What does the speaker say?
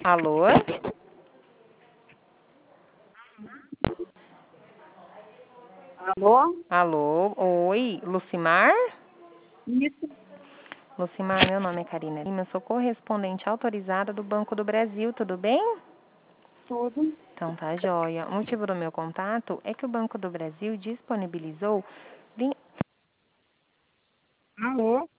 Alô? Alô? Alô? Oi, Lucimar? Isso. Lucimar, meu nome é Karina Lima, eu sou correspondente autorizada do Banco do Brasil, tudo bem? Tudo. Então tá joia. O motivo do meu contato é que o Banco do Brasil disponibilizou Alô?